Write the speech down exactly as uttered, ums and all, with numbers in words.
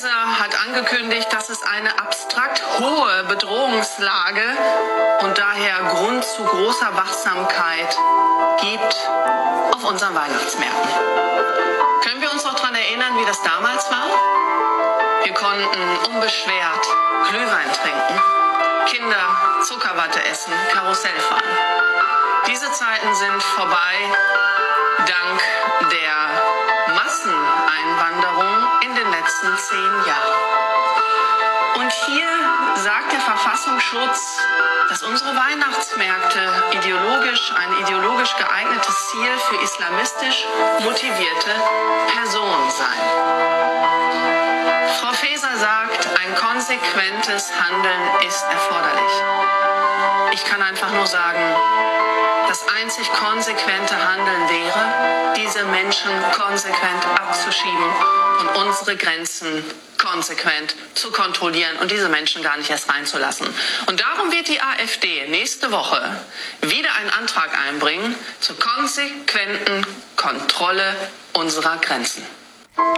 Faeser hat angekündigt, dass es eine abstrakt hohe Bedrohungslage und daher Grund zu großer Wachsamkeit gibt auf unseren Weihnachtsmärkten. Können wir uns noch daran erinnern, wie das damals war? Wir konnten unbeschwert Glühwein trinken, Kinder Zuckerwatte essen, Karussell fahren. Diese Zeiten sind vorbei, dank der Masseneinwanderung in den letzten zehn Jahren. Und hier sagt der Verfassungsschutz, dass unsere Weihnachtsmärkte ideologisch ein ideologisch geeignetes Ziel für islamistisch motivierte Personen seien. Frau Faeser sagt, ein konsequentes Handeln ist erforderlich. Ich kann einfach nur sagen, das einzig konsequente Handeln wäre, diese Menschen konsequent abzuschieben und unsere Grenzen konsequent zu kontrollieren und diese Menschen gar nicht erst reinzulassen. Und darum wird die AfD nächste Woche wieder einen Antrag einbringen zur konsequenten Kontrolle unserer Grenzen.